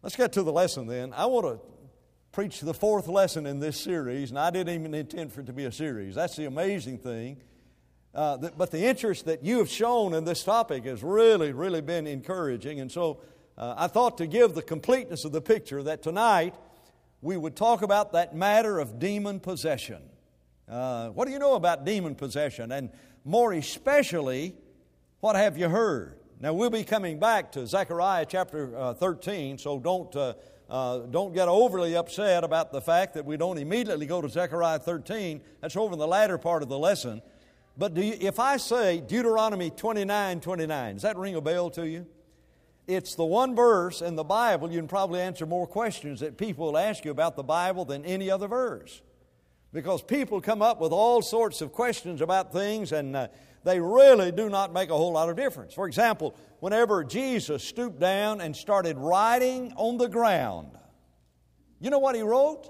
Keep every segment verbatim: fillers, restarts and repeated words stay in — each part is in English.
Let's get to the lesson then. I want to preach the fourth lesson in this series, and I didn't even intend for it to be a series. That's the amazing thing. Uh, that, but the interest that you have shown in this topic has really, really been encouraging. And so uh, I thought to give the completeness of the picture that tonight we would talk about that matter of demon possession. Uh, what do you know about demon possession? And more especially, what have you heard? Now, we'll be coming back to Zechariah chapter uh, thirteen, so don't, uh, uh, don't get overly upset about the fact that we don't immediately go to Zechariah thirteen. That's over in the latter part of the lesson. But do you, if I say Deuteronomy twenty-nine twenty-nine, does that ring a bell to you? It's the one verse in the Bible you can probably answer more questions that people will ask you about the Bible than any other verse. Because people come up with all sorts of questions about things, and uh, they really do not make a whole lot of difference. For example, whenever Jesus stooped down and started writing on the ground, you know what He wrote?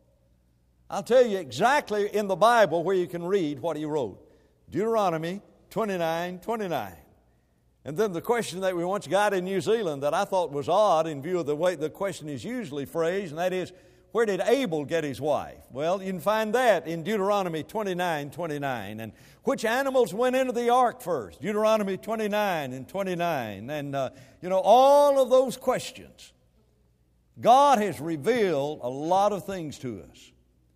I'll tell you exactly in the Bible where you can read what He wrote. Deuteronomy twenty-nine twenty-nine. And then the question that we once got in New Zealand that I thought was odd in view of the way the question is usually phrased, and that is, where did Abel get his wife? Well, you can find that in Deuteronomy twenty-nine twenty-nine. And which animals went into the ark first? Deuteronomy twenty-nine and twenty-nine. And, uh, you know, all of those questions. God has revealed a lot of things to us.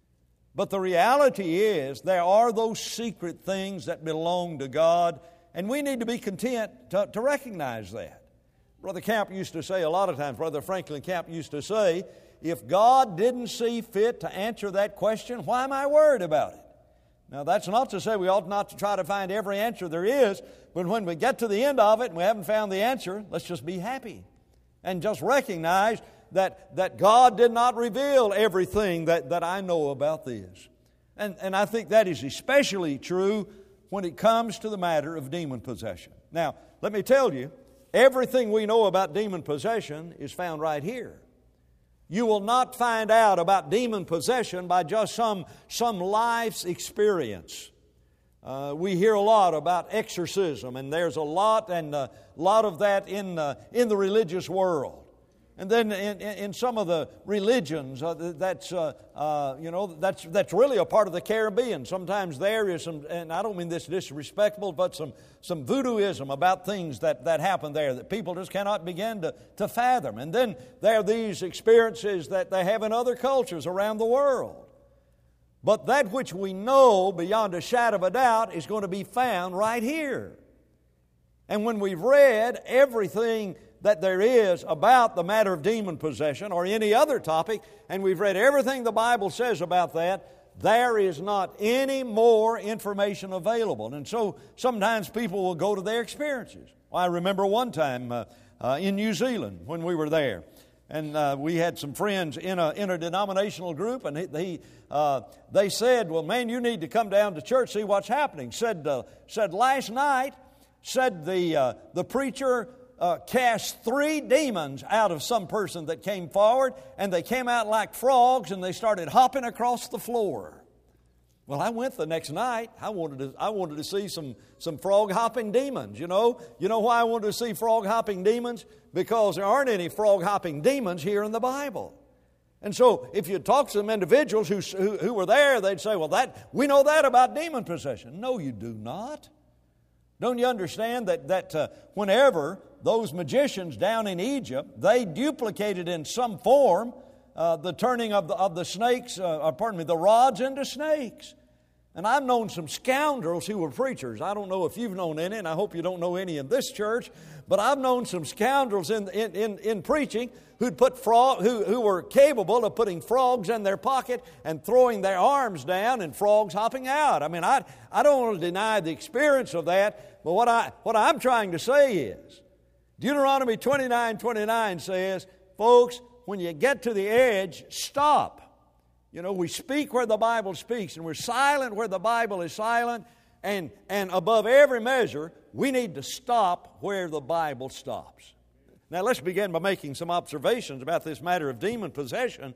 But the reality is there are those secret things that belong to God, and we need to be content to, to recognize that. Brother Camp used to say a lot of times, Brother Franklin Camp used to say, if God didn't see fit to answer that question, why am I worried about it? Now, that's not to say we ought not to try to find every answer there is, but when we get to the end of it and we haven't found the answer, let's just be happy and just recognize that, that God did not reveal everything that, that I know about this. And, and I think that is especially true when it comes to the matter of demon possession. Now, let me tell you, everything we know about demon possession is found right here. You will not find out about demon possession by just some, some life's experience. Uh, we hear a lot about exorcism, and there's a lot and a lot of that in, uh, in the religious world. And then in, in some of the religions, uh, that's uh, uh, you know that's that's really a part of the Caribbean. Sometimes there is some, and I don't mean this disrespectful, but some some voodooism about things that, that happen there that people just cannot begin to, to fathom. And then there are these experiences that they have in other cultures around the world. But that which we know beyond a shadow of a doubt is going to be found right here. And when we've read everything that there is about the matter of demon possession or any other topic, and we've read everything the Bible says about that, there is not any more information available. And so sometimes people will go to their experiences. Well, I remember one time uh, uh, in New Zealand when we were there, and uh, we had some friends in a interdenominational group, and he, he, uh, they said, well, man, you need to come down to church, see what's happening. Said, uh, said last night, said the, uh, the preacher Uh, cast three demons out of some person that came forward, and they came out like frogs, and they started hopping across the floor. Well, I went the next night. I wanted to, I wanted to see some, some frog-hopping demons, you know. You know why I wanted to see frog-hopping demons? Because there aren't any frog-hopping demons here in the Bible. And so if you talk to some individuals who, who, who were there, they'd say, well, that we know that about demon possession. No, you do not. Don't you understand that, that uh, whenever those magicians down in Egypt, they duplicated in some form uh, the turning of the, of the snakes, uh, or pardon me, the rods into snakes. And I've known some scoundrels who were preachers. I don't know if you've known any, and I hope you don't know any in this church, but I've known some scoundrels in in, in, in preaching who'd put frog, who, who were capable of putting frogs in their pocket and throwing their arms down and frogs hopping out. I mean, I, I don't want to deny the experience of that, but what, I, what I'm trying to say is, Deuteronomy twenty-nine twenty-nine says, folks, when you get to the edge, stop. You know, we speak where the Bible speaks, and we're silent where the Bible is silent, and, and above every measure, we need to stop where the Bible stops. Now, let's begin by making some observations about this matter of demon possession.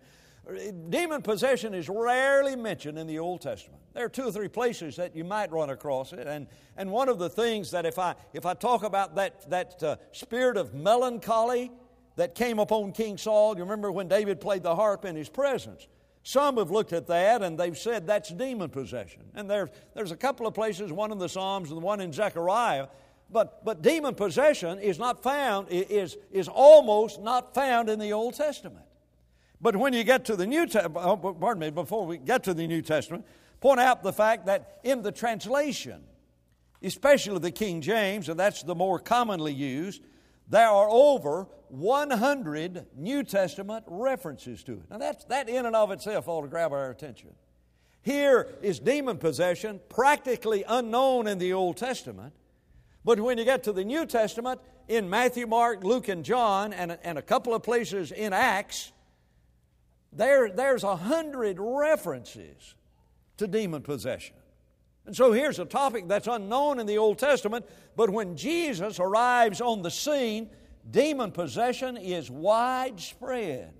Demon possession is rarely mentioned in the Old Testament. There are two or three places that you might run across it, and, and one of the things that if I if I talk about that, that uh, spirit of melancholy that came upon King Saul. You remember when David played the harp in his presence. Some have looked at that and they've said that's demon possession. And there, there's a couple of places, one in the Psalms and one in Zechariah. But, but demon possession is not found, is, is almost not found in the Old Testament. But when you get to the New Testament, pardon me, before we get to the New Testament, point out the fact that in the translation, especially the King James, and that's the more commonly used, there are over one hundred New Testament references to it. Now that's, that in and of itself ought to grab our attention. Here is demon possession practically unknown in the Old Testament. But when you get to the New Testament, in Matthew, Mark, Luke, and John, and, and a couple of places in Acts, there, there's a hundred references to demon possession. And so here's a topic that's unknown in the Old Testament, but when Jesus arrives on the scene, demon possession is widespread.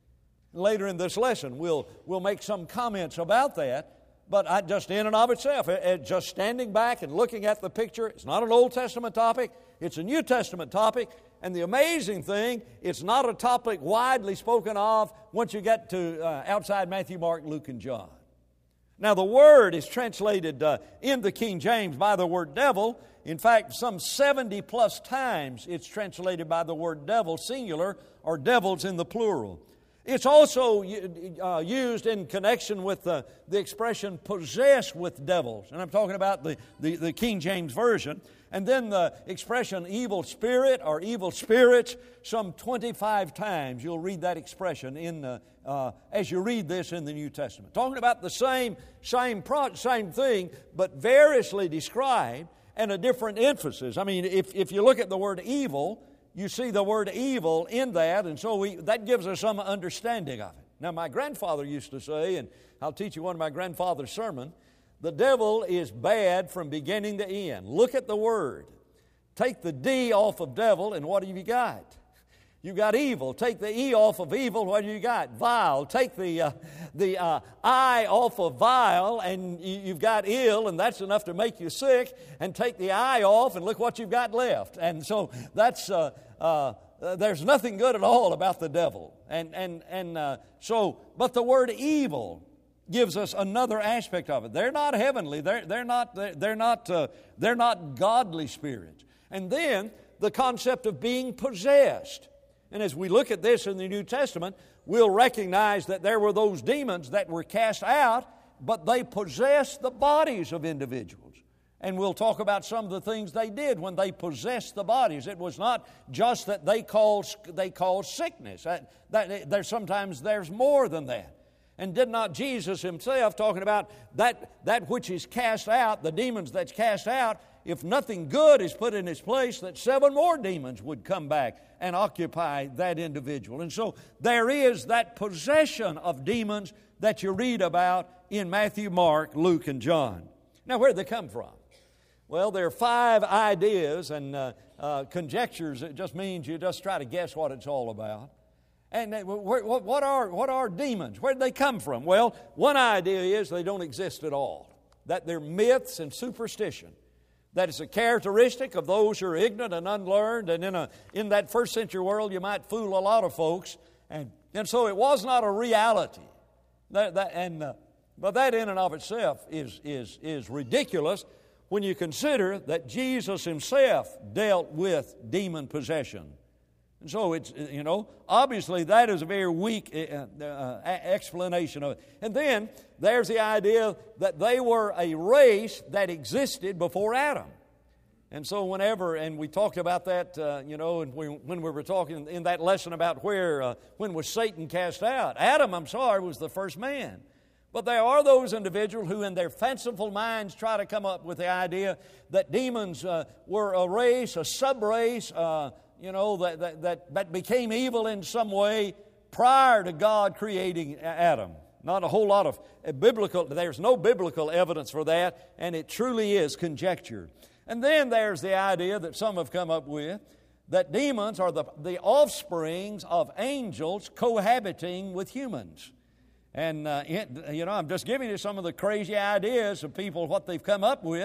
Later in this lesson, we'll, we'll make some comments about that, but I, just in and of itself, it, it, just standing back and looking at the picture, it's not an Old Testament topic, it's a New Testament topic, and the amazing thing, it's not a topic widely spoken of once you get to uh, outside Matthew, Mark, Luke, and John. Now, the word is translated uh, in the King James by the word devil. In fact, some seventy plus times it's translated by the word devil, singular, or devils in the plural. It's also uh, used in connection with the, the expression possessed with devils. And I'm talking about the, the, the King James Version. And then the expression evil spirit or evil spirits, some twenty-five times you'll read that expression in the, uh, as you read this in the New Testament. Talking about the same, same, pro- same thing, but variously described and a different emphasis. I mean, if, if you look at the word evil, you see the word evil in that, and so we, that gives us some understanding of it. Now, my grandfather used to say, and I'll teach you one of my grandfather's sermons, the devil is bad from beginning to end. Look at the word. Take the D off of devil, and what have you got? You've got evil. Take the E off of evil, what do you got? Vile. Take the, uh, the uh, I off of vile, and you've got ill, and that's enough to make you sick. And take the I off, and look what you've got left. And so that's, uh, uh, there's nothing good at all about the devil. And, and, and uh, so, but the word evil gives us another aspect of it. They're not heavenly. They're, they're not, they're not, uh, they're not godly spirits. And then the concept of being possessed. And as we look at this in the New Testament, we'll recognize that there were those demons that were cast out, but they possessed the bodies of individuals. And we'll talk about some of the things they did when they possessed the bodies. It was not just that they caused, they caused sickness. That, that, there's sometimes there's more than that. And did not Jesus Himself, talking about that, that which is cast out, the demons that's cast out, if nothing good is put in its place, that seven more demons would come back and occupy that individual. And so there is that possession of demons that you read about in Matthew, Mark, Luke, and John. Now, where did they come from? Well, there are five ideas and uh, uh, conjectures. It just means you just try to guess what it's all about. And what are, what are demons? Where did they come from? Well, one idea is they don't exist at all, that they're myths and superstition. That is a characteristic of those who are ignorant and unlearned, and in a in that first century world you might fool a lot of folks, and, and so it was not a reality. That, that, and uh, but that in and of itself is, is, is ridiculous when you consider that Jesus Himself dealt with demon possession. And so it's, you know, obviously that is a very weak uh, uh, explanation of it. And then there's the idea that they were a race that existed before Adam. And so whenever, and we talked about that, uh, you know, and we, when we were talking in that lesson about where, uh, when was Satan cast out? Adam, I'm sorry, was the first man. But there are those individuals who in their fanciful minds try to come up with the idea that demons uh, were a race, a sub-race, uh, you know, that, that, that, that became evil in some way prior to God creating Adam. Not a whole lot of biblical, there's no biblical evidence for that, and it truly is conjecture. And then there's the idea that some have come up with, that demons are the, the offsprings of angels cohabiting with humans. And, uh, it, you know, I'm just giving you some of the crazy ideas of people, what they've come up with.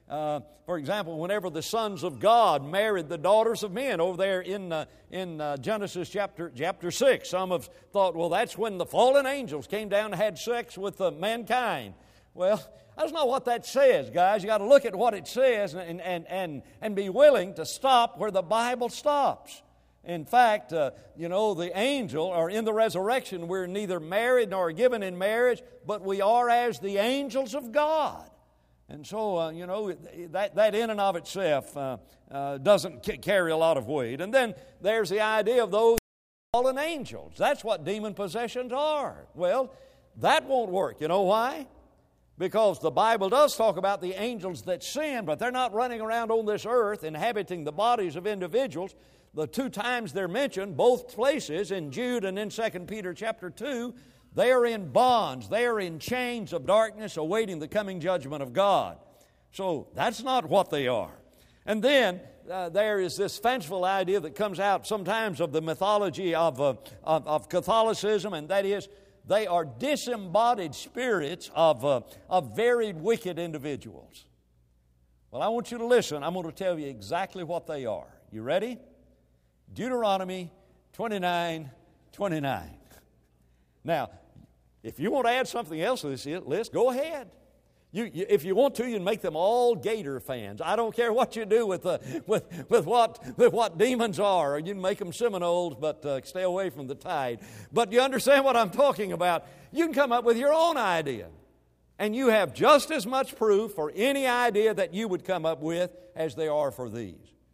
Uh, for example, whenever the sons of God married the daughters of men over there in, uh, in uh, Genesis chapter, chapter six, some have thought, well, that's when the fallen angels came down and had sex with uh, mankind. Well, that's not what that says, guys. You got to look at what it says and, and, and, and be willing to stop where the Bible stops. In fact, uh, you know, the angel, or in the resurrection, we're neither married nor given in marriage, but we are as the angels of God. And so, uh, you know, that, that in and of itself uh, uh, doesn't c- carry a lot of weight. And then there's the idea of those fallen angels. That's what demon possessions are. Well, that won't work. You know why? Because the Bible does talk about the angels that sin, but they're not running around on this earth inhabiting the bodies of individuals. The two times they're mentioned, both places, in Jude and in Second Peter chapter two, they are in bonds. They are in chains of darkness awaiting the coming judgment of God. So that's not what they are. And then uh, there is this fanciful idea that comes out sometimes of the mythology of, uh, of, of Catholicism, and that is they are disembodied spirits of, uh, of varied wicked individuals. Well, I want you to listen. I'm going to tell you exactly what they are. You ready? Deuteronomy twenty-nine twenty-nine. Now, if you want to add something else to this list, go ahead. You, you, if you want to, you can make them all Gator fans. I don't care what you do with, uh, with, with, what, with what demons are. Or you can make them Seminoles, but uh, stay away from the Tide. But you understand what I'm talking about. You can come up with your own idea. And you have just as much proof for any idea that you would come up with as they are for these.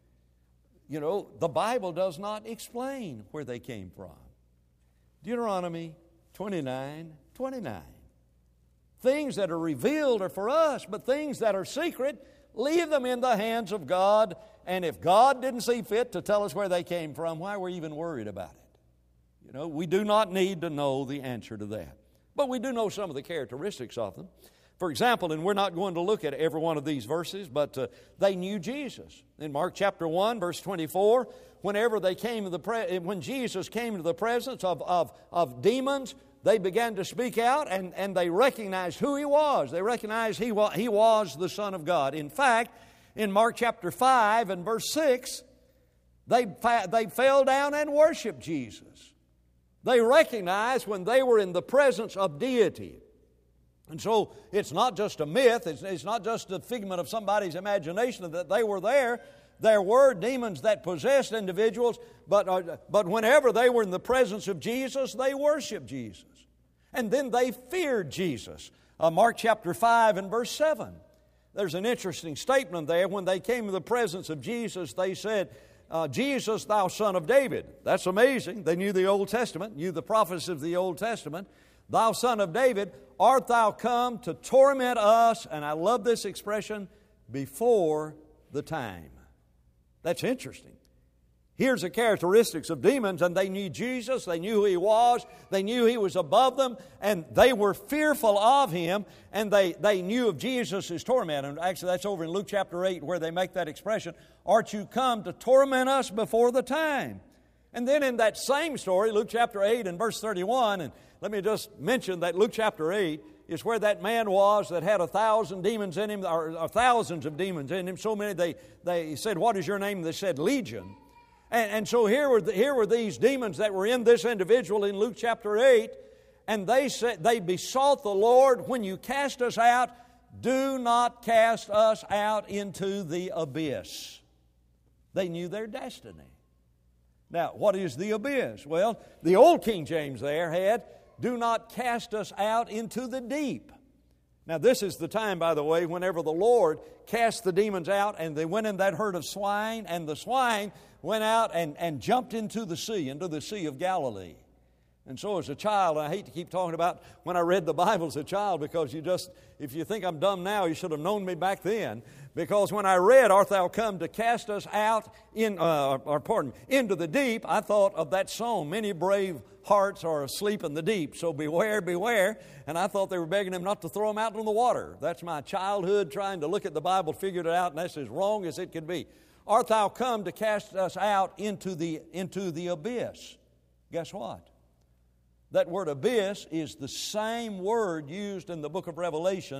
You know, the Bible does not explain where they came from. Deuteronomy twenty-nine twenty-nine. Things that are revealed are for us, but things that are secret, leave them in the hands of God. And if God didn't see fit to tell us where they came from, why were we even worried about it? You know, we do not need to know the answer to that. But we do know some of the characteristics of them. For example, and we're not going to look at every one of these verses, but uh, they knew Jesus. In Mark chapter one, verse twenty-four, whenever they came to the pre- when Jesus came to the presence of, of, of demons, they began to speak out, and, and they recognized who He was. They recognized he was, he was the Son of God. In fact, in Mark chapter five and verse six, they, they fell down and worshiped Jesus. They recognized when they were in the presence of deity. And so it's not just a myth, it's, it's not just a figment of somebody's imagination that they were there. There were demons that possessed individuals, but, uh, but whenever they were in the presence of Jesus, they worshiped Jesus. And then they feared Jesus. Uh, Mark chapter five and verse seven. There's an interesting statement there. When they came to the presence of Jesus, they said, uh, Jesus, thou son of David. That's amazing. They knew the Old Testament, knew the prophets of the Old Testament. Thou son of David, art thou come to torment us? And I love this expression, before the time. That's interesting. Here's the characteristics of demons, and they knew Jesus, they knew who He was, they knew He was above them, and they were fearful of Him, and they, they knew of Jesus' torment. And actually that's over in Luke chapter eight where they make that expression, art you come to torment us before the time? And then in that same story, Luke chapter eight and verse thirty-one, and let me just mention that Luke chapter eight is where that man was that had a thousand demons in him, or, or thousands of demons in him, so many they, they said, what is your name? They said, Legion. And, and so here were, the, here were these demons that were in this individual in Luke chapter eight, and they said, they besought the Lord, when you cast us out, do not cast us out into the abyss. They knew their destiny. Now, what is the abyss? Well, the old King James there had, do not cast us out into the deep. Now, this is the time, by the way, whenever the Lord cast the demons out, and they went in that herd of swine, and the swine went out and, and jumped into the sea, into the Sea of Galilee. And so as a child, I hate to keep talking about when I read the Bible as a child, because you just, if you think I'm dumb now, you should have known me back then. Because when I read, art thou come to cast us out in, uh, or pardon, into the deep, I thought of that song, many brave hearts are asleep in the deep, so beware, beware. And I thought they were begging Him not to throw them out in the water. That's my childhood trying to look at the Bible, figured it out, and that's as wrong as it could be. Art thou come to cast us out into the, into the abyss? Guess what? That word abyss is the same word used in the book of Revelation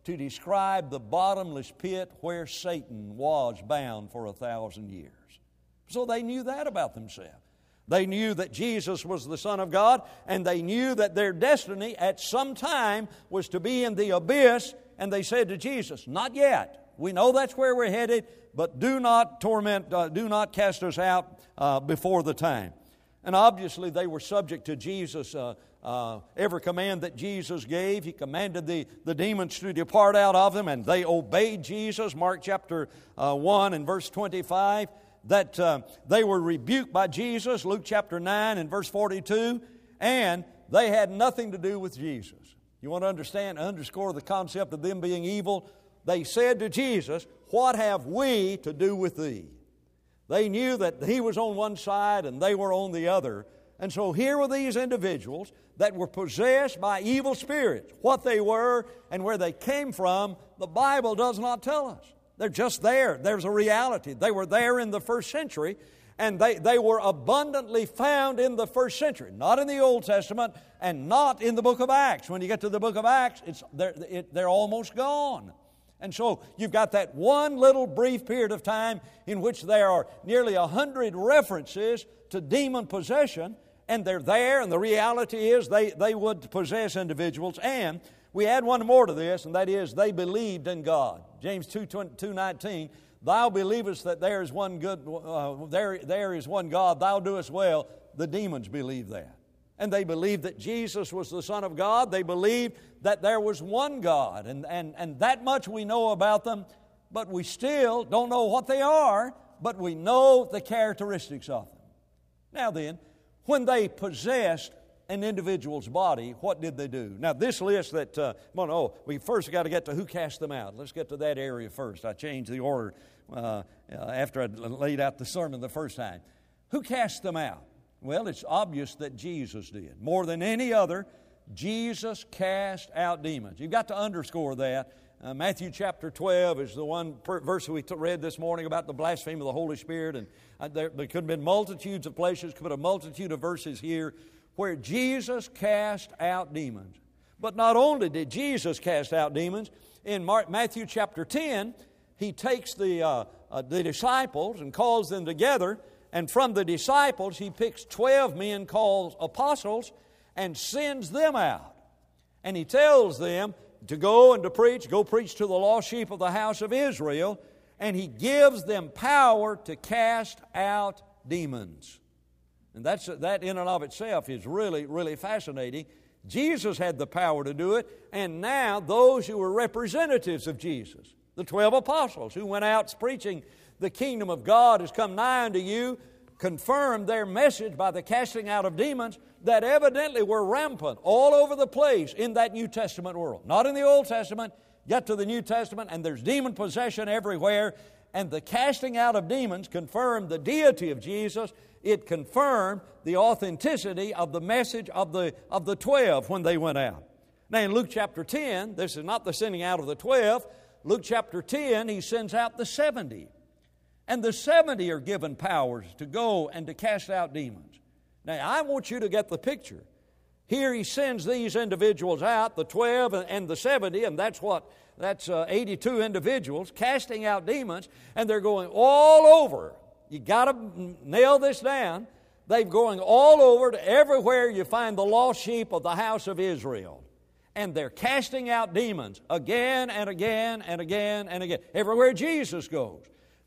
to describe the bottomless pit where Satan was bound for a thousand years. So they knew that about themselves. They knew that Jesus was the Son of God, and they knew that their destiny at some time was to be in the abyss, and they said to Jesus, "Not yet. We know that's where we're headed, but do not torment, uh, do not cast us out uh, before the time." And obviously they were subject to Jesus' uh, uh, every command that Jesus gave. He commanded the, the demons to depart out of them, and they obeyed Jesus. Mark chapter uh, one and verse twenty-five. That uh, they were rebuked by Jesus, Luke chapter nine and verse forty-two, and they had nothing to do with Jesus. You want to understand, underscore the concept of them being evil? They said to Jesus, "What have we to do with thee?" They knew that he was on one side and they were on the other. And so here were these individuals that were possessed by evil spirits. What they were and where they came from, the Bible does not tell us. They're just there. There's a reality. They were there in the first century, and they, they were abundantly found in the first century. Not in the Old Testament and not in the book of Acts. When you get to the book of Acts, it's, they're, it, they're almost gone. And so you've got that one little brief period of time in which there are nearly a hundred references to demon possession, and they're there, and the reality is they, they would possess individuals. And we add one more to this, and that is they believed in God. James two nineteen, "Thou believest that there is one good, uh, there, there is one God, thou doest well." The demons believed that. And they believed that Jesus was the Son of God. They believed that there was one God. And, and, and that much we know about them, but we still don't know what they are, but we know the characteristics of them. Now then, when they possessed an individual's body, what did they do? Now this list that, uh, well, oh, we first got to get to who cast them out. Let's get to that area first. I changed the order uh, after I laid out the sermon the first time. Who cast them out? Well, it's obvious that Jesus did. More than any other, Jesus cast out demons. You've got to underscore that. Uh, Matthew chapter twelve is the one per- verse we t- read this morning about the blasphemy of the Holy Spirit. And uh, there, there could have been multitudes of places, could have been a multitude of verses here where Jesus cast out demons. But not only did Jesus cast out demons, in Mark, Matthew chapter ten, He takes the, uh, uh, the disciples and calls them together, and from the disciples He picks twelve men called apostles and sends them out. And He tells them to go and to preach, go preach to the lost sheep of the house of Israel, and He gives them power to cast out demons. And that's, that in and of itself is really, really fascinating. Jesus had the power to do it, and now those who were representatives of Jesus, the twelve apostles who went out preaching the kingdom of God has come nigh unto you, confirmed their message by the casting out of demons that evidently were rampant all over the place in that New Testament world. Not in the Old Testament, get to the New Testament, and there's demon possession everywhere. And the casting out of demons confirmed the deity of Jesus. It confirmed the authenticity of the message of the, of the twelve when they went out. Now in Luke chapter ten, this is not the sending out of the twelve. Luke chapter ten, He sends out the seventy. And the seventy are given powers to go and to cast out demons. Now I want you to get the picture. Here He sends these individuals out, the twelve and the seventy, and that's what? That's uh, eighty-two individuals casting out demons, and they're going all over. You got to nail this down. They're going all over to everywhere you find the lost sheep of the house of Israel. And they're casting out demons again and again and again and again. Everywhere Jesus goes,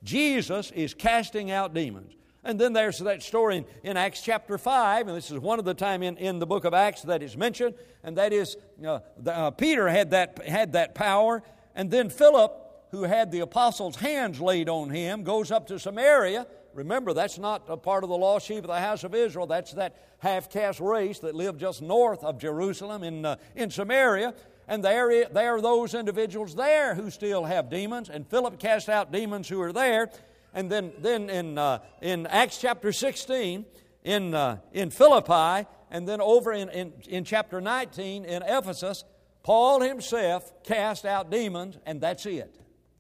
Jesus is casting out demons. And then there's that story in, in Acts chapter five, and this is one of the time in, in the book of Acts that is mentioned, and that is uh, the, uh, Peter had that, had that power, and then Philip, who had the apostles' hands laid on him, goes up to Samaria. Remember, that's not a part of the lost sheep of the house of Israel. That's that half-caste race that lived just north of Jerusalem in, uh, in Samaria. And there, there are those individuals there who still have demons, and Philip cast out demons who are there. And then, then in, uh, in Acts chapter sixteen, in, uh, in Philippi, and then over in, in, in chapter nineteen in Ephesus, Paul himself cast out demons, and that's it.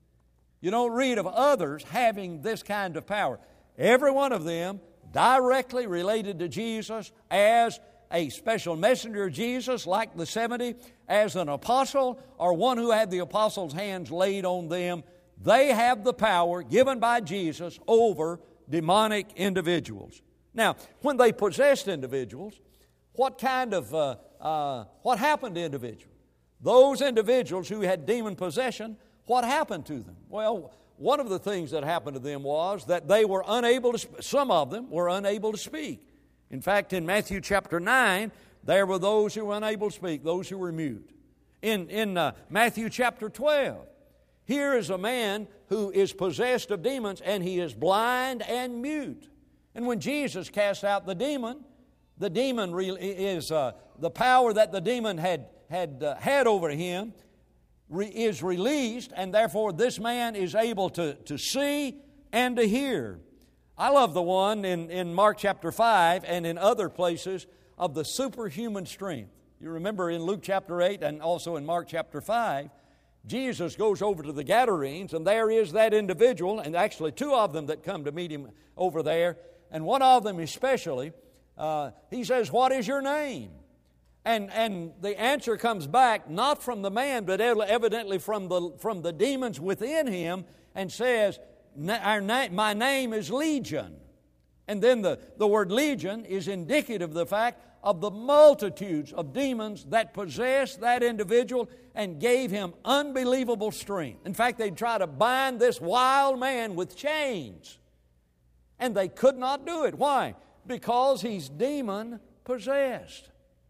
You don't read of others having this kind of power. Every one of them directly related to Jesus as a special messenger of Jesus like the seventy, as an apostle, or one who had the apostles' hands laid on them. They have the power given by Jesus over demonic individuals. Now, when they possessed individuals, what kind of, uh, uh, what happened to individuals? Those individuals who had demon possession, what happened to them? Well, one of the things that happened to them was that they were unable to, some of them were unable to speak. In fact, in Matthew chapter nine, there were those who were unable to speak, those who were mute. In, in uh, Matthew chapter twelve, here is a man who is possessed of demons, and he is blind and mute. And when Jesus cast out the demon, the demon re- is uh, the power that the demon had had uh, had over him re- is released, and therefore this man is able to, to see and to hear. I love the one in, in Mark chapter five and in other places of the superhuman strength. You remember in Luke chapter eight and also in Mark chapter five, Jesus goes over to the Gadarenes, and there is that individual, and actually two of them that come to meet him over there, and one of them especially, uh, he says, "What is your name?" And, and the answer comes back not from the man, but evidently from the, from the demons within him, and says, Our na- my name is Legion. And then the, the word legion is indicative of the fact of the multitudes of demons that possessed that individual and gave him unbelievable strength. In fact, they'd try to bind this wild man with chains, and they could not do it. Why? Because he's demon possessed.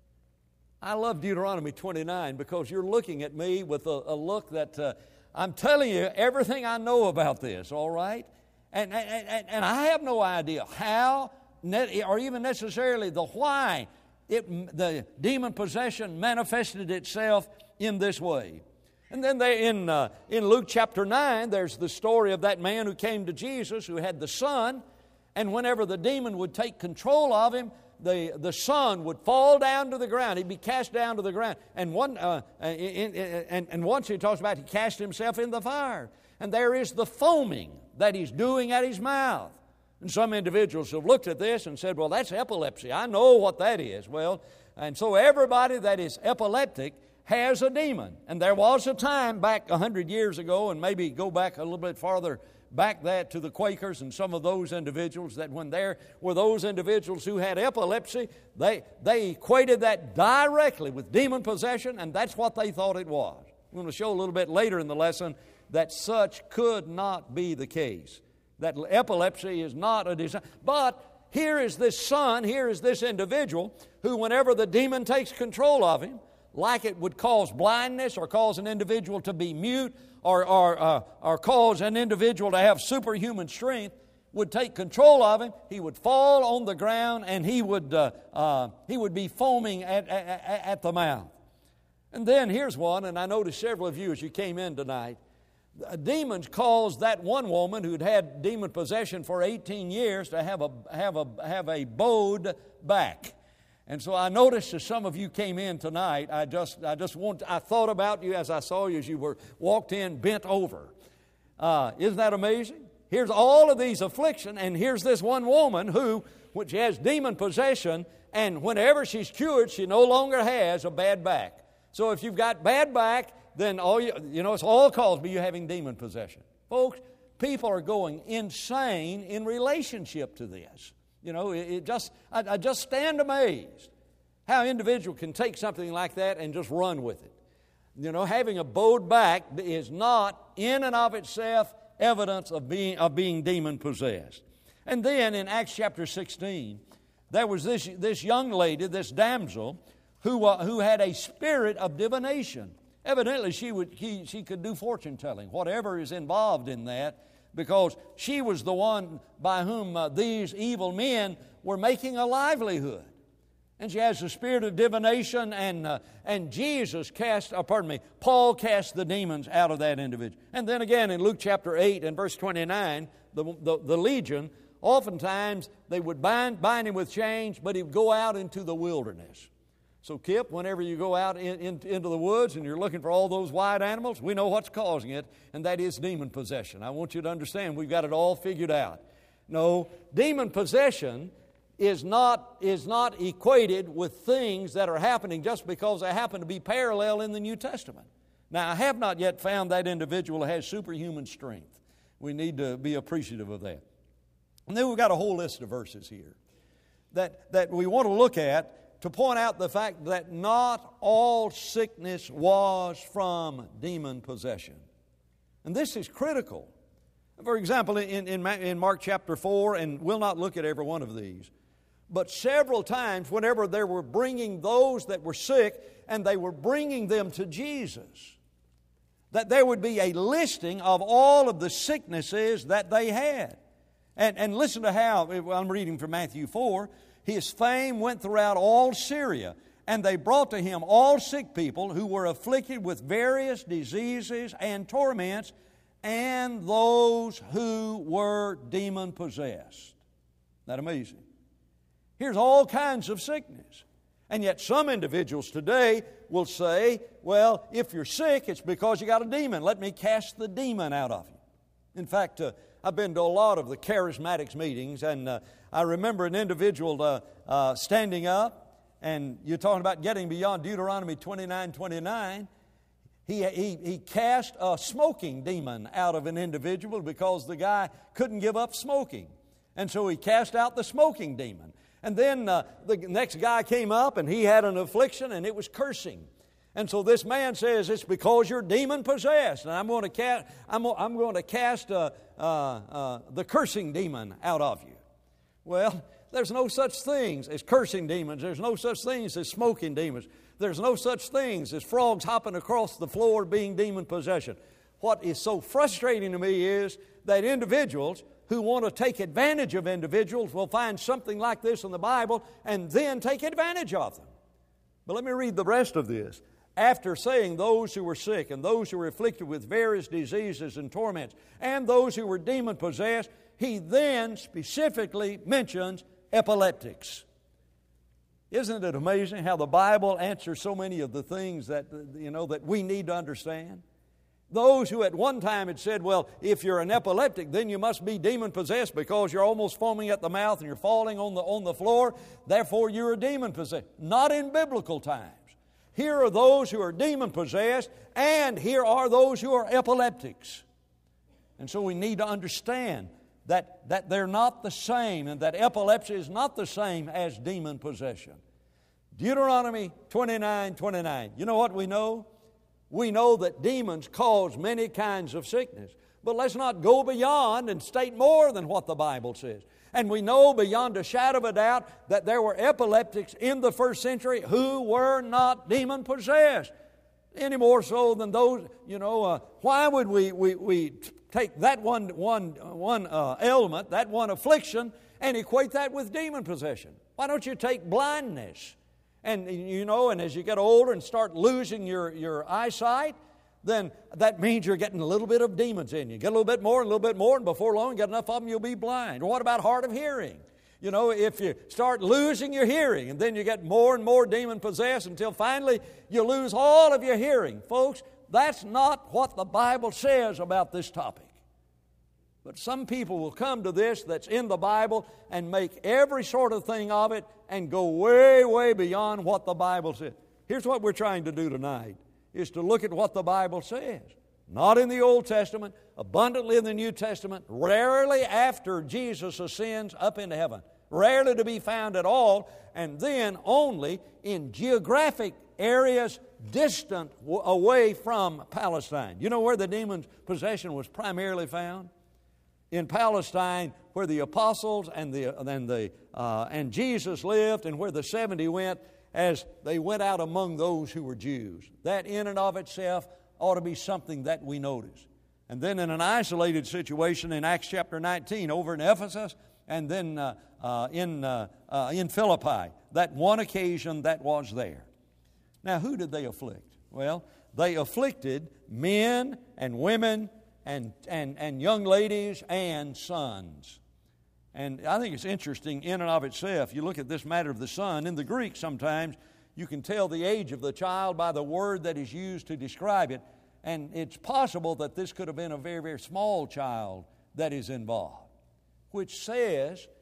I love Deuteronomy twenty-nine because you're looking at me with a, a look that uh, I'm telling you everything I know about this, all right? And, and, and I have no idea how or even necessarily the why it, the demon possession manifested itself in this way. And then they, in, uh, in Luke chapter nine, there's the story of that man who came to Jesus who had the son, and whenever the demon would take control of him, The, the son would fall down to the ground. He'd be cast down to the ground. And, one, uh, in, in, and, and once he talks about he cast himself in the fire. And there is the foaming that he's doing at his mouth. And some individuals have looked at this and said, well, that's epilepsy. I know what that is. Well, and so everybody that is epileptic has a demon. And there was a time back a hundred years ago, and maybe go back a little bit farther back that to the Quakers and some of those individuals, that when there were those individuals who had epilepsy, they, they equated that directly with demon possession, and that's what they thought it was. I'm going to show a little bit later in the lesson that such could not be the case. That epilepsy is not a design. But here is this son, here is this individual who, whenever the demon takes control of him, like it would cause blindness or cause an individual to be mute or, or, uh, or cause an individual to have superhuman strength, would take control of him, he would fall on the ground, and he would, uh, uh, he would be foaming at, at, at the mouth. And then here's one, and I noticed several of you as you came in tonight, demons caused that one woman who'd had demon possession for eighteen years to have a, have a, have a bowed back. And so I noticed as some of you came in tonight, I just, I just want, I thought about you as I saw you as you were walked in, bent over. Uh, isn't that amazing? Here's all of these afflictions, and here's this one woman who, which has demon possession, and whenever she's cured, she no longer has a bad back. So if you've got bad back, then all you, you know, it's all caused by you having demon possession. Folks, people are going insane in relationship to this. You know, it, it just, I, I just stand amazed how an individual can take something like that and just run with it. You know, having a bowed back is not in and of itself evidence of being, of being demon possessed. And then in Acts chapter sixteen, there was this, this young lady, this damsel, who, uh, who had a spirit of divination. Evidently, she, would, he, she could do fortune telling, whatever is involved in that, because she was the one by whom uh, these evil men were making a livelihood. And she has the spirit of divination, and uh, and Jesus cast, uh, pardon me, Paul cast the demons out of that individual. And then again in Luke chapter eight and verse twenty-nine, the, the, the legion, oftentimes they would bind, bind him with chains, but he would go out into the wilderness. So Kip, whenever you go out in, in, into the woods and you're looking for all those wild animals, we know what's causing it, and that is demon possession. I want you to understand we've got it all figured out. No, demon possession is not, is not equated with things that are happening just because they happen to be parallel in the New Testament. Now, I have not yet found that individual who has superhuman strength. We need to be appreciative of that. And then we've got a whole list of verses here that, that we want to look at to point out the fact that not all sickness was from demon possession. And this is critical. For example, in, in, in Mark chapter four, and we'll not look at every one of these, but several times whenever they were bringing those that were sick and they were bringing them to Jesus, that there would be a listing of all of the sicknesses that they had. And, and listen to how, I'm reading from Matthew four, his fame went throughout all Syria, and they brought to him all sick people who were afflicted with various diseases and torments, and those who were demon-possessed. Isn't that amazing? Here's all kinds of sickness. And yet some individuals today will say, well, if you're sick, it's because you got a demon. Let me cast the demon out of you. In fact, uh, I've been to a lot of the charismatics meetings, and uh, I remember an individual uh, uh, standing up, and you're talking about getting beyond Deuteronomy twenty-nine twenty-nine. He, he, he cast a smoking demon out of an individual because the guy couldn't give up smoking. And so he cast out the smoking demon. And then uh, the next guy came up and he had an affliction and it was cursing. And so this man says, it's because you're demon-possessed. And I'm going to cast, I'm, I'm going to cast uh, uh, uh, the cursing demon out of you. Well, there's no such things as cursing demons. There's no such things as smoking demons. There's no such things as frogs hopping across the floor being demon-possession. What is so frustrating to me is that individuals who want to take advantage of individuals will find something like this in the Bible and then take advantage of them. But let me read the rest of this. After saying those who were sick and those who were afflicted with various diseases and torments and those who were demon-possessed, he then specifically mentions epileptics. Isn't it amazing how the Bible answers so many of the things that, you know, that we need to understand? Those who at one time had said, well, if you're an epileptic, then you must be demon-possessed because you're almost foaming at the mouth and you're falling on the, on the floor, therefore you're a demon-possessed. Not in biblical times. Here are those who are demon-possessed, and here are those who are epileptics. And so we need to understand that, that they're not the same, and that epilepsy is not the same as demon possession. Deuteronomy twenty-nine twenty-nine. You know what we know? We know that demons cause many kinds of sickness. But let's not go beyond and state more than what the Bible says. And we know beyond a shadow of a doubt that there were epileptics in the first century who were not demon-possessed. Any more so than those, you know, uh, why would we, we, we take that one, one, one uh, ailment, that one affliction, and equate that with demon possession? Why don't you take blindness? And, you know, and as you get older and start losing your, your eyesight, then that means you're getting a little bit of demons in you. Get a little bit more and a little bit more, and before long, you get enough of them, you'll be blind. Or what about hard of hearing? You know, if you start losing your hearing, and then you get more and more demon-possessed until finally you lose all of your hearing. Folks, that's not what the Bible says about this topic. But some people will come to this that's in the Bible and make every sort of thing of it and go way, way beyond what the Bible says. Here's what we're trying to do tonight, is to look at what the Bible says. Not in the Old Testament, abundantly in the New Testament, rarely after Jesus ascends up into heaven. Rarely to be found at all, and then only in geographic areas distant away from Palestine. You know where the demon possession was primarily found? In Palestine, where the apostles and the and the uh, and Jesus lived, and where the seventy went as they went out among those who were Jews. That in and of itself ought to be something that we notice. And then in an isolated situation in Acts chapter nineteen, over in Ephesus, and then uh, uh, in uh, uh, in Philippi, that one occasion that was there. Now, who did they afflict? Well, they afflicted men and women and, and, and young ladies and sons. And I think it's interesting in and of itself. You look at this matter of the son. In the Greek, sometimes you can tell the age of the child by the word that is used to describe it. And it's possible that this could have been a very, very small child that is involved, which says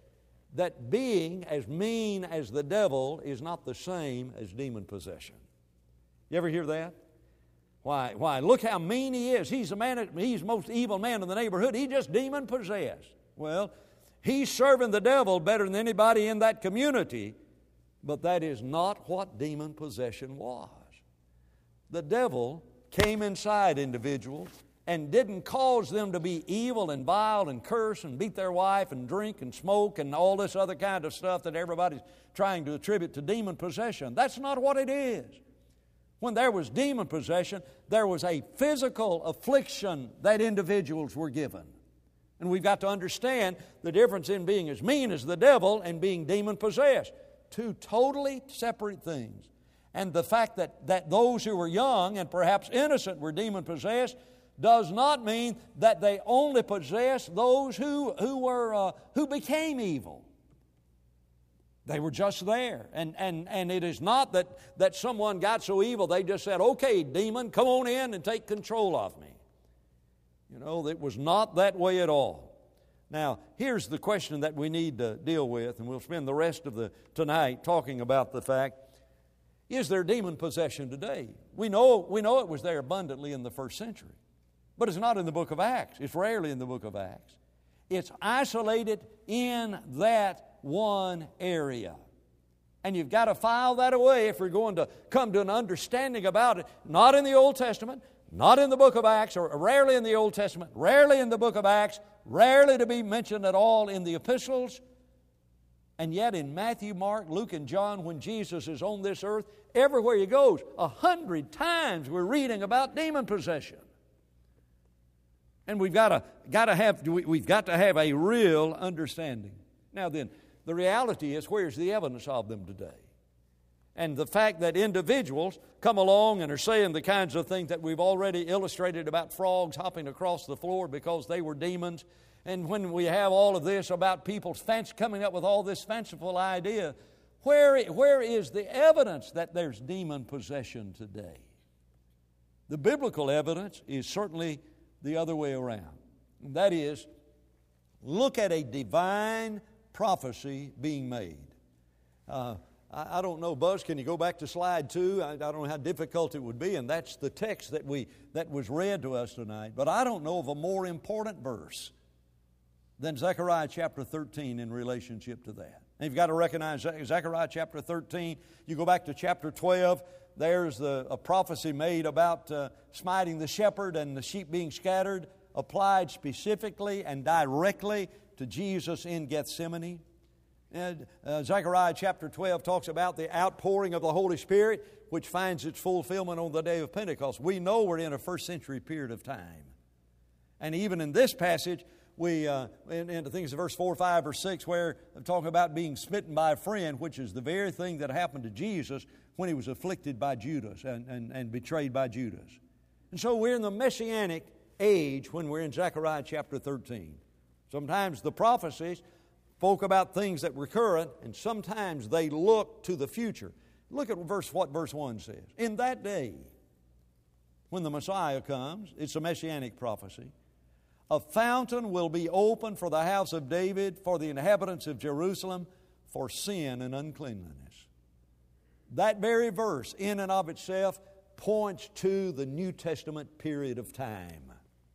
that being as mean as the devil is not the same as demon possession. You ever hear that? Why, why, look how mean he is. He's the man, he's the most evil man in the neighborhood. He's just demon possessed. Well, he's serving the devil better than anybody in that community, but that is not what demon possession was. The devil came inside individuals and didn't cause them to be evil and vile and curse and beat their wife and drink and smoke and all this other kind of stuff that everybody's trying to attribute to demon possession. That's not what it is. When there was demon possession, there was a physical affliction that individuals were given. And we've got to understand the difference in being as mean as the devil and being demon possessed. Two totally separate things. And the fact that, that those who were young and perhaps innocent were demon possessed does not mean that they only possessed those who, who, were, uh, who became evil. They were just there. And, and, and it is not that, that someone got so evil they just said, okay, demon, come on in and take control of me. You know, it was not that way at all. Now, here's the question that we need to deal with, and we'll spend the rest of the tonight talking about the fact, is there demon possession today? We know, we know it was there abundantly in the first century. But it's not in the book of Acts. It's rarely in the book of Acts. It's isolated in that one area. And you've got to file that away if we're going to come to an understanding about it. Not in the Old Testament, not in the book of Acts, or rarely in the Old Testament, rarely in the book of Acts, rarely to be mentioned at all in the epistles. And yet in Matthew, Mark, Luke, and John, when Jesus is on this earth, everywhere he goes, a hundred times we're reading about demon possession. And we've got to, got to have, we've got to have a real understanding. Now then, the reality is, where's the evidence of them today? And the fact that individuals come along and are saying the kinds of things that we've already illustrated about frogs hopping across the floor because they were demons. And when we have all of this about people's fancy, coming up with all this fanciful idea, where, where is the evidence that there's demon possession today? The biblical evidence is certainly the other way around. And that is, look at a divine prophecy being made. Uh, I, I don't know, Buzz, can you go back to slide two? I, I don't know how difficult it would be, and that's the text that we that was read to us tonight. But I don't know of a more important verse than Zechariah chapter thirteen in relationship to that. And you've got to recognize Zechariah chapter thirteen. You go back to chapter twelve, there's the, a prophecy made about uh, smiting the shepherd and the sheep being scattered, applied specifically and directly to Jesus in Gethsemane. And uh, Zechariah chapter twelve talks about the outpouring of the Holy Spirit, which finds its fulfillment on the day of Pentecost. We know we're in a first century period of time. And even in this passage, we, uh, in, in things of verse four, five, or six, where I'm talking about being smitten by a friend, which is the very thing that happened to Jesus when he was afflicted by Judas and, and, and betrayed by Judas. And so we're in the Messianic age when we're in Zechariah chapter thirteen. Sometimes the prophecies spoke about things that were current, and sometimes they look to the future. Look at verse what verse one says. In that day, when the Messiah comes, it's a Messianic prophecy, a fountain will be opened for the house of David, for the inhabitants of Jerusalem, for sin and uncleanness. That very verse, in and of itself, points to the New Testament period of time.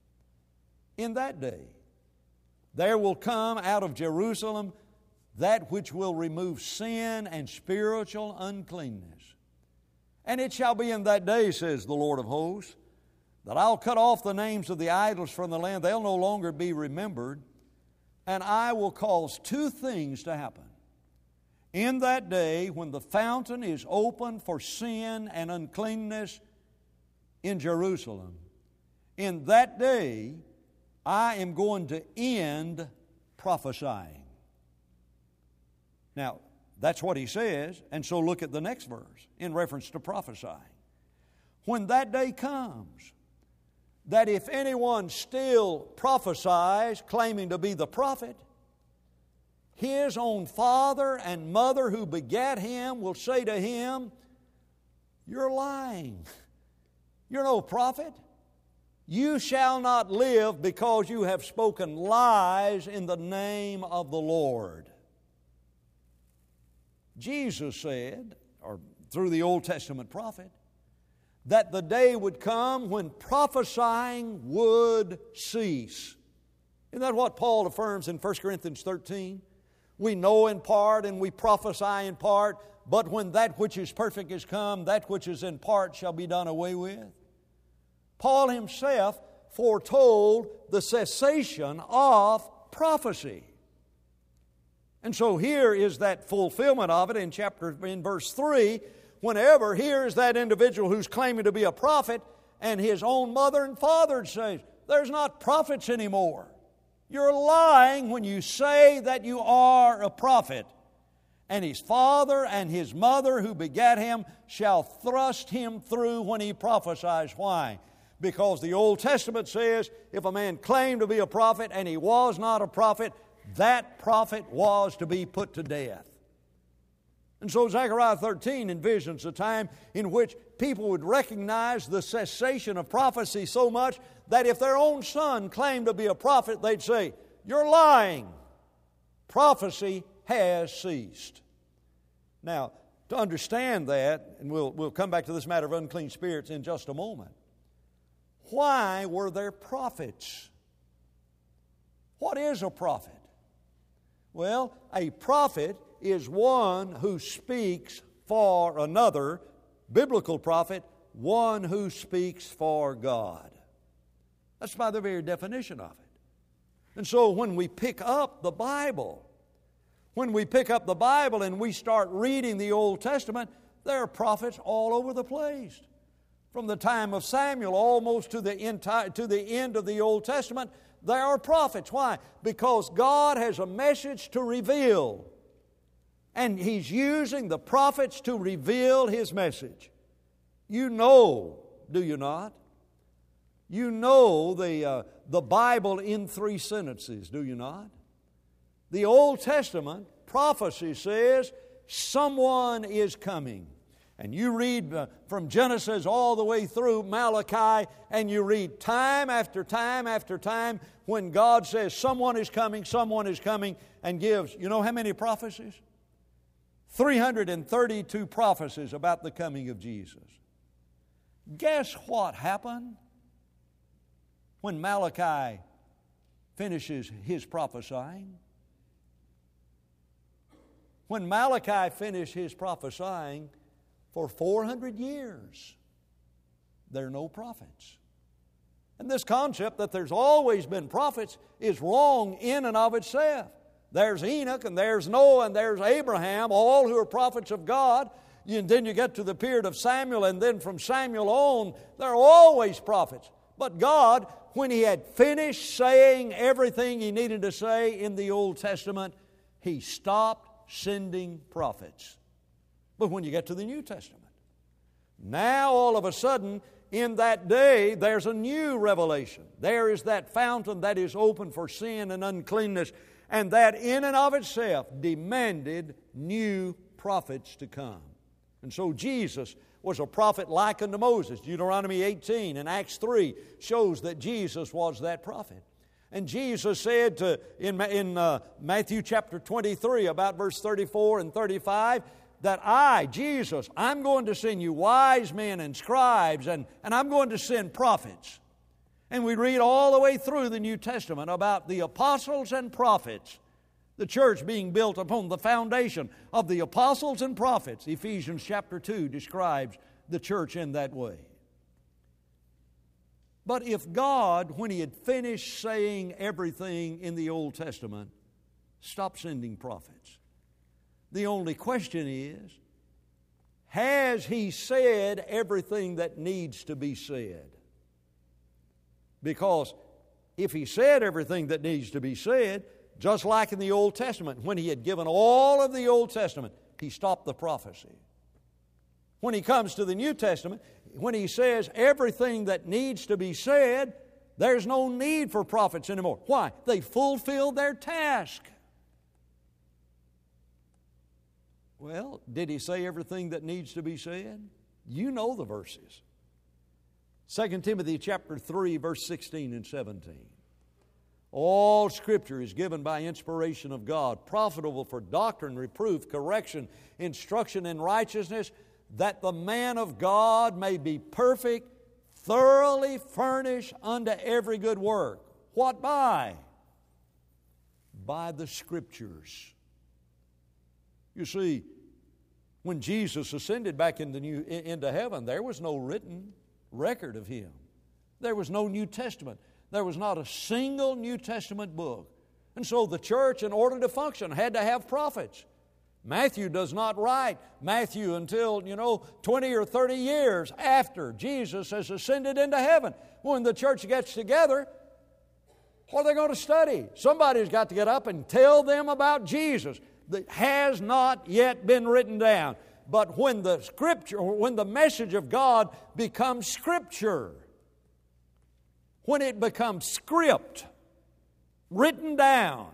In that day, there will come out of Jerusalem that which will remove sin and spiritual uncleanness. And it shall be in that day, says the Lord of hosts, that I'll cut off the names of the idols from the land. They'll no longer be remembered. And I will cause two things to happen. In that day, when the fountain is open for sin and uncleanness in Jerusalem, in that day, I am going to end prophesying. Now, that's what he says, and so look at the next verse in reference to prophesying. When that day comes, that if anyone still prophesies, claiming to be the prophet, his own father and mother who begat him will say to him, "You're lying. You're no prophet. You shall not live because you have spoken lies in the name of the Lord." Jesus said, or through the Old Testament prophet, that the day would come when prophesying would cease. Isn't that what Paul affirms in First Corinthians thirteen? We know in part and we prophesy in part, but when that which is perfect is come, that which is in part shall be done away with. Paul himself foretold the cessation of prophecy. And so here is that fulfillment of it in chapter in verse three. Whenever here is that individual who's claiming to be a prophet, and his own mother and father says, there's not prophets anymore. You're lying when you say that you are a prophet. And his father and his mother who begat him shall thrust him through when he prophesies. Why? Because the Old Testament says if a man claimed to be a prophet and he was not a prophet, that prophet was to be put to death. And so Zechariah thirteen envisions a time in which people would recognize the cessation of prophecy so much that if their own son claimed to be a prophet, they'd say, you're lying. Prophecy has ceased. Now, to understand that, and we'll, we'll come back to this matter of unclean spirits in just a moment, why were there prophets? What is a prophet? Well, a prophet is one who speaks for another. Biblical prophet, one who speaks for God. That's by the very definition of it. And so when we pick up the Bible, when we pick up the Bible and we start reading the Old Testament, there are prophets all over the place. From the time of Samuel almost to the entire, to the end of the Old Testament, there are prophets. Why? Because God has a message to reveal. And He's using the prophets to reveal His message. You know, do you not? You know the, uh, the Bible in three sentences, do you not? The Old Testament prophecy says someone is coming. And you read uh, from Genesis all the way through Malachi, and you read time after time after time when God says someone is coming, someone is coming, and gives, you know how many prophecies? three hundred thirty-two prophecies about the coming of Jesus. Guess what happened when Malachi finishes his prophesying? When Malachi finished his prophesying, for four hundred years, there are no prophets. And this concept that there's always been prophets is wrong in and of itself. There's Enoch and there's Noah and there's Abraham, all who are prophets of God. And then you get to the period of Samuel, and then from Samuel on, there are always prophets. But God, when He had finished saying everything He needed to say in the Old Testament, He stopped sending prophets. But when you get to the New Testament, now all of a sudden, in that day, there's a new revelation. There is that fountain that is open for sin and uncleanness, and that in and of itself demanded new prophets to come. And so Jesus was a prophet like unto Moses. Deuteronomy eighteen and Acts three shows that Jesus was that prophet. And Jesus said to, in, in uh, Matthew chapter twenty-three, about verse thirty-four and thirty-five, that I, Jesus, I'm going to send you wise men and scribes, and, and I'm going to send prophets. And we read all the way through the New Testament about the apostles and prophets, the church being built upon the foundation of the apostles and prophets. Ephesians chapter two describes the church in that way. But if God, when He had finished saying everything in the Old Testament, stopped sending prophets, the only question is, has He said everything that needs to be said? Because if He said everything that needs to be said, just like in the Old Testament, when He had given all of the Old Testament, He stopped the prophecy. When He comes to the New Testament, when He says everything that needs to be said, there's no need for prophets anymore. Why? They fulfilled their task. Well, did He say everything that needs to be said? You know the verses. Second Timothy chapter three, verse sixteen and seventeen. All Scripture is given by inspiration of God, profitable for doctrine, reproof, correction, instruction in righteousness, that the man of God may be perfect, thoroughly furnished unto every good work. What by? By the Scriptures. You see, when Jesus ascended back into, new, into heaven, there was no written record of Him. There was no New Testament. There was not a single New Testament book. And so the church, in order to function, had to have prophets. Matthew does not write Matthew until, you know, twenty or thirty years after Jesus has ascended into heaven. When the church gets together, what are they going to study? Somebody's got to get up and tell them about Jesus that has not yet been written down. But when the Scripture, when the message of God becomes Scripture, when it becomes script, written down.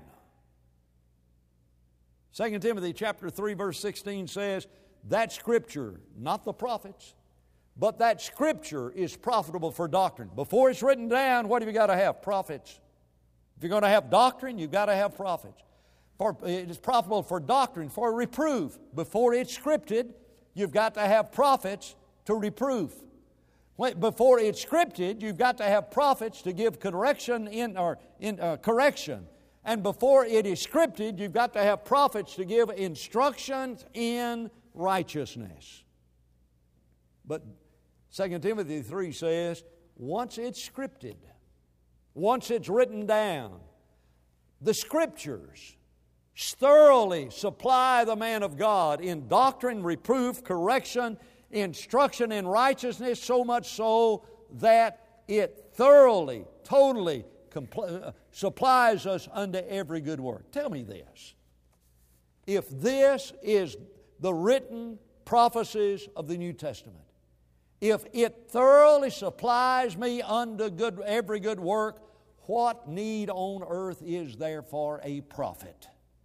Second Timothy chapter three verse sixteen says, that Scripture, not the prophets, but that Scripture is profitable for doctrine. Before it's written down, what have you got to have? Prophets. If you're going to have doctrine, you've got to have prophets. For, it is profitable for doctrine, for reproof. Before it's scripted, you've got to have prophets to reproof. Before it's scripted, you've got to have prophets to give correction in or in uh, correction. And before it is scripted, you've got to have prophets to give instructions in righteousness. But Second Timothy three says, once it's scripted, once it's written down, the Scriptures thoroughly supply the man of God in doctrine, reproof, correction, instruction in righteousness, so much so that it thoroughly, totally compl- supplies us unto every good work. Tell me this. If this is the written prophecies of the New Testament, if it thoroughly supplies me unto good, every good work, what need on earth is there for a prophet?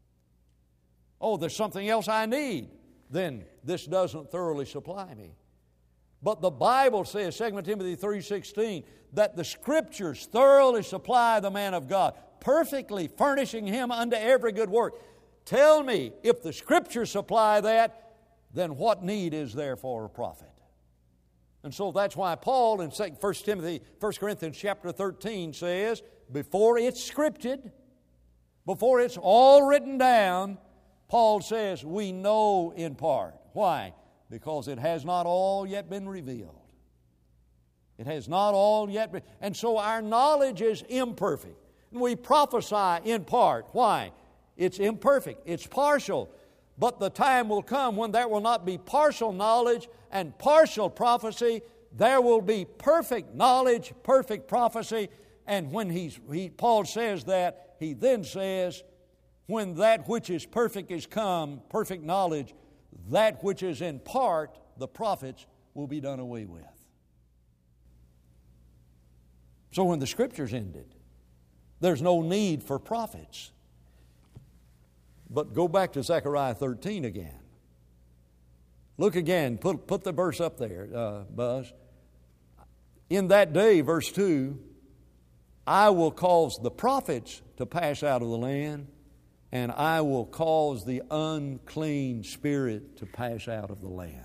Oh, there's something else I need. Then this doesn't thoroughly supply me. But the Bible says, Second Timothy three sixteen, that the Scriptures thoroughly supply the man of God, perfectly furnishing him unto every good work. Tell me, if the Scriptures supply that, then what need is there for a prophet? And so that's why Paul in First Timothy, First Corinthians chapter thirteen says, before it's scripted, before it's all written down, Paul says, we know in part. Why? Because it has not all yet been revealed. It has not all yet been. And so our knowledge is imperfect. And we prophesy in part. Why? It's imperfect. It's partial. But the time will come when there will not be partial knowledge and partial prophecy. There will be perfect knowledge, perfect prophecy. And when he's, he, Paul says that, he then says, when that which is perfect is come, perfect knowledge, that which is in part, the prophets, will be done away with. So when the Scriptures ended, there's no need for prophets. But go back to Zechariah thirteen again. Look again, put, put the verse up there, uh, Buzz. In that day, verse two, I will cause the prophets to pass out of the land, and I will cause the unclean spirit to pass out of the land.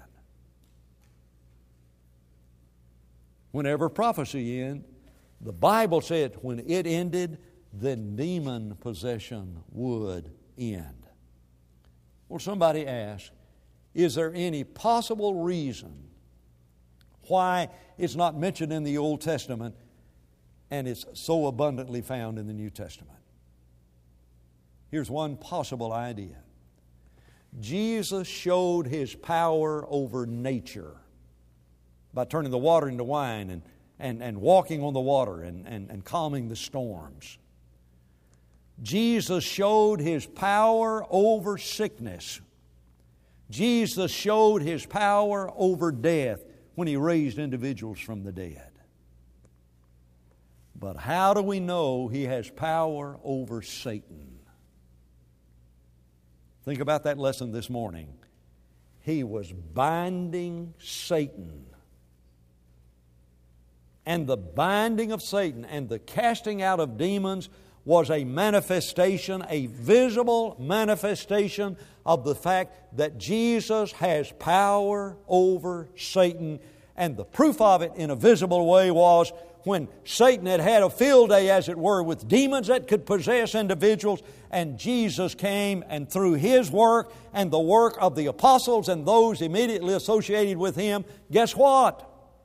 Whenever prophecy ends, the Bible said when it ended, then demon possession would end. Well, somebody asked, is there any possible reason why it's not mentioned in the Old Testament and it's so abundantly found in the New Testament? Here's one possible idea. Jesus showed His power over nature by turning the water into wine and, and, and walking on the water and, and, and calming the storms. Jesus showed His power over sickness. Jesus showed His power over death when He raised individuals from the dead. But how do we know He has power over Satan? Think about that lesson this morning. He was binding Satan. And the binding of Satan and the casting out of demons was a manifestation, a visible manifestation of the fact that Jesus has power over Satan. And the proof of it in a visible way was when Satan had had a field day, as it were, with demons that could possess individuals, and Jesus came, and through His work and the work of the apostles and those immediately associated with Him, guess what?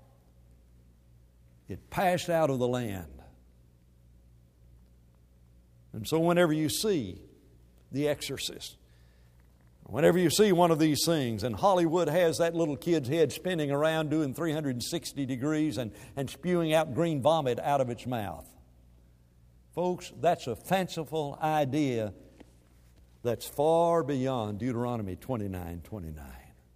It passed out of the land. And so whenever you see The Exorcist, whenever you see one of these things, and Hollywood has that little kid's head spinning around doing three hundred sixty degrees and, and spewing out green vomit out of its mouth. Folks, that's a fanciful idea that's far beyond Deuteronomy twenty-nine twenty-nine.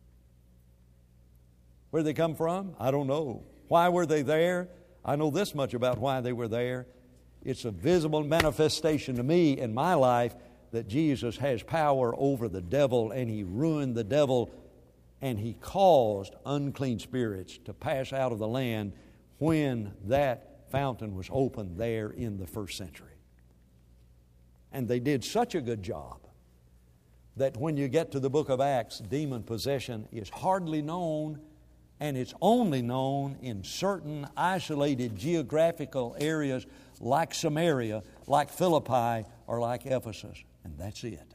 Where did they come from? I don't know. Why were they there? I know this much about why they were there. It's a visible manifestation to me in my life that Jesus has power over the devil, and He ruined the devil, and He caused unclean spirits to pass out of the land when that fountain was opened there in the first century. And they did such a good job that when you get to the book of Acts, demon possession is hardly known, and it's only known in certain isolated geographical areas like Samaria, like Philippi, or like Ephesus. And that's it.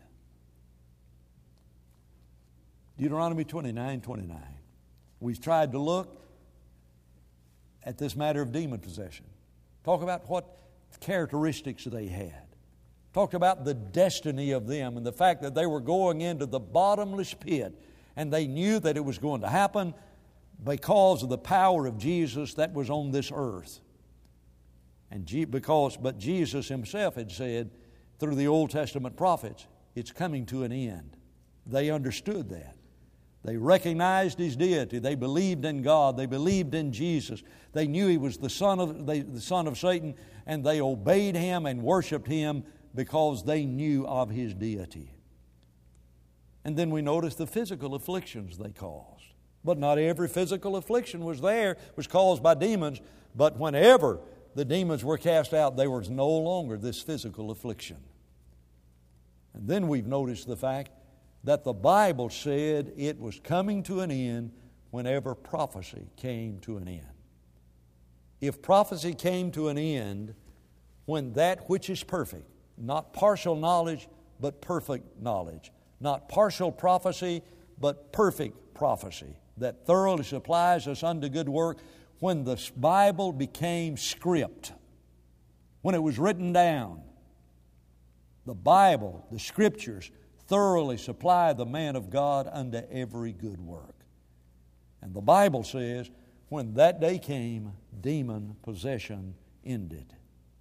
Deuteronomy twenty-nine twenty-nine. We've tried to look at this matter of demon possession. Talk about what characteristics they had. Talked about the destiny of them and the fact that they were going into the bottomless pit, and they knew that it was going to happen because of the power of Jesus that was on this earth. And because, but Jesus Himself had said through the Old Testament prophets, it's coming to an end. They understood that. They recognized His deity. They believed in God. They believed in Jesus. They knew He was the son of they, the son of Satan, and they obeyed Him and worshiped Him because they knew of His deity. And then we notice the physical afflictions they caused. But not every physical affliction was there, was caused by demons. But whenever the demons were cast out, there was no longer this physical affliction. And then we've noticed the fact that the Bible said it was coming to an end whenever prophecy came to an end. If prophecy came to an end when that which is perfect, not partial knowledge, but perfect knowledge, not partial prophecy, but perfect prophecy, that thoroughly supplies us unto good work, when the Bible became script, when it was written down, the Bible, the Scriptures, thoroughly supply the man of God unto every good work. And the Bible says, when that day came, demon possession ended.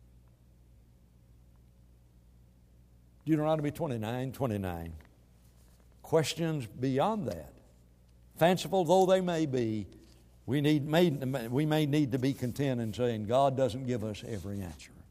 Deuteronomy twenty-nine twenty-nine. Questions beyond that, fanciful though they may be, we need may, we may need to be content in saying God doesn't give us every answer.